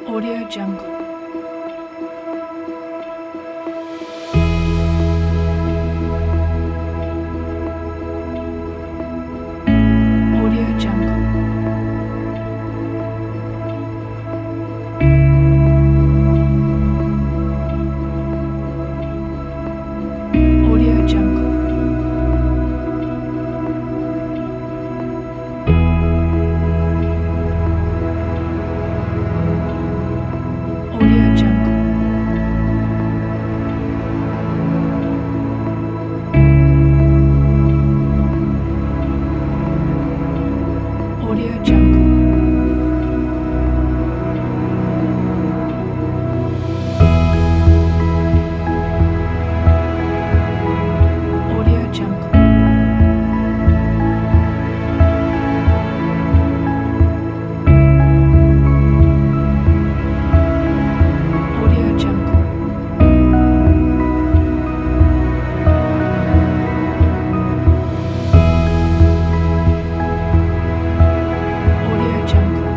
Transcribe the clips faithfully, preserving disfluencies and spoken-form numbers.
Audio Jungle. Audio Jungle. Audio Jungle. Audio Jungle. Audio Jungle. Audio Jungle. Audio Jungle. Audio Jungle.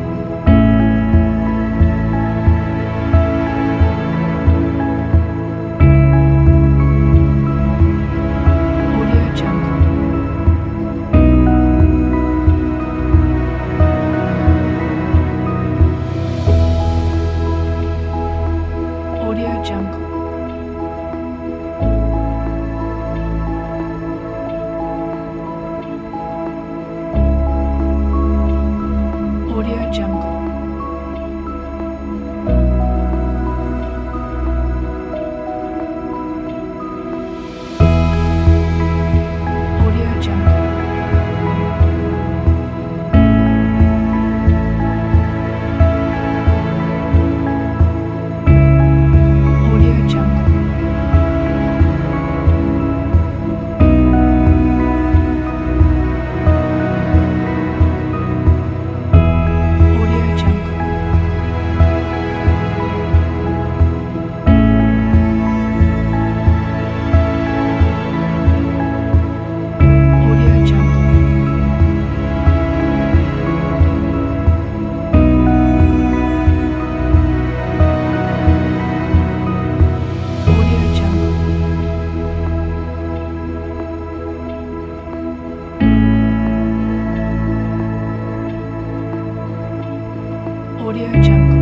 Audio Jungle. Audio Jungle. Audio Jungle. Audio Jungle. Audio Jungle. Audio Jungle. Audio Jungle. Audio Jungle. Audio Jungle.